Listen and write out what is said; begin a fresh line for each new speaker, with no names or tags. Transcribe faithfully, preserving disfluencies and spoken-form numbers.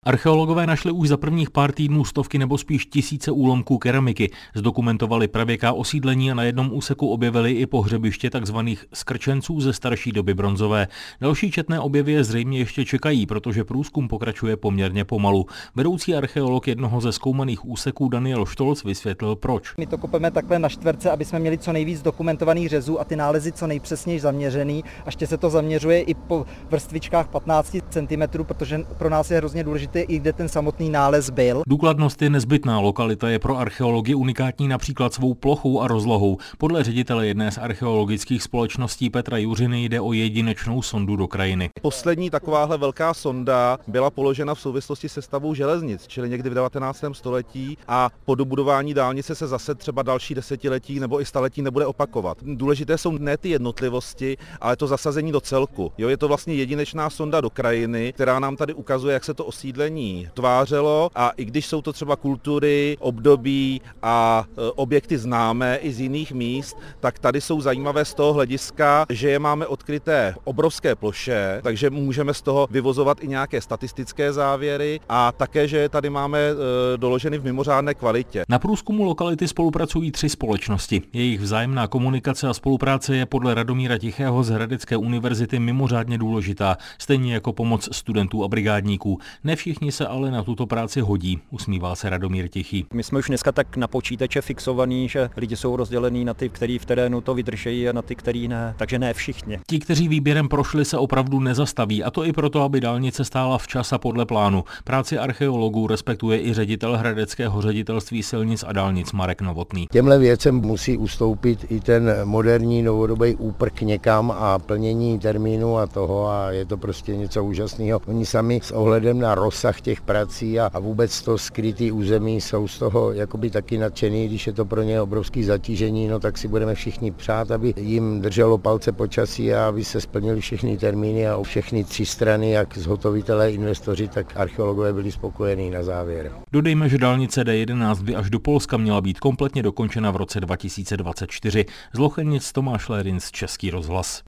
Archeologové našli už za prvních pár týdnů stovky nebo spíš tisíce úlomků keramiky, zdokumentovali pravěká osídlení a na jednom úseku objevili i pohřebiště tzv. Skrčenců ze starší doby bronzové. Další četné objevy je zřejmě ještě čekají, protože průzkum pokračuje poměrně pomalu. Vedoucí archeolog jednoho ze zkoumaných úseků Daniel Štolc vysvětlil proč.
My to kopeme takhle na čtverce, aby jsme měli co nejvíc dokumentovaných řezů a ty nálezy co nejpřesněji zaměřený. A ještě se to zaměřuje i po vrstvičkách patnáct centimetrů, protože pro nás je hrozně důležité, i kde ten samotný nález byl.
Důkladnost je nezbytná, lokalita je pro archeology unikátní například svou plochou a rozlohou. Podle ředitele jedné z archeologických společností Petra Juřiny jde o jedinečnou sondu do krajiny.
Poslední takováhle velká sonda byla položena v souvislosti se stavbou železnic, čili někdy v devatenáctém století, a po dobudování dálnice se zase třeba další desetiletí nebo i staletí nebude opakovat. Důležité jsou ne ty jednotlivosti, ale to zasazení do celku. Jo, je to vlastně jedinečná sonda do krajiny, která nám tady ukazuje, jak se to osídlení tvářelo, a i když jsou to třeba kultury, období a e, objekty známé i z jiných míst, tak tady jsou zajímavé z toho hlediska, že je máme odkryté obrovské ploše, takže můžeme z toho vyvozovat i nějaké statistické závěry, a také, že je tady máme e, doloženy v mimořádné kvalitě.
Na průzkumu lokality spolupracují tři společnosti. Jejich vzájemná komunikace a spolupráce je podle Radomíra Tichého z Hradecké univerzity mimořádně důležitá, stejně jako pomoc studentů a brigádníků. Ne všichni se ale na tuto práci hodí, usmívá se Radomír Tichý.
My jsme už dneska tak na počítače fixovaní, že lidi jsou rozdělení na ty, kteří v terénu to vydržejí, a na ty, kteří ne, takže ne všichni.
Ti, kteří výběrem prošli, se opravdu nezastaví, a to i proto, aby dálnice stála včas a podle plánu. Práci archeologů respektuje i ředitel Hradeckého ředitelství silnic a dálnic Marek Novotný.
Těmhle věcem musí ustoupit i ten moderní novodobý úprk někam a plnění termínu a toho, a je to prostě něco úžasného. Oni sami s ohledem na rozsah těch prací a, a vůbec to skrytý území jsou z toho jakoby taky nadšený, když je to pro ně obrovský zatížení, no tak si budeme všichni přát, aby jim drželo palce počasí a aby se splnili všechny termíny a všechny tři strany, jak zhotovitelé, investoři, tak archeologové byli spokojení na závěr.
Dodejme, že dálnice D jedenáct by až do Polska měla být kompletně dokončena v roce dva tisíce dvacet čtyři. Z Lochenic Tomáš Lérinc, Český rozhlas.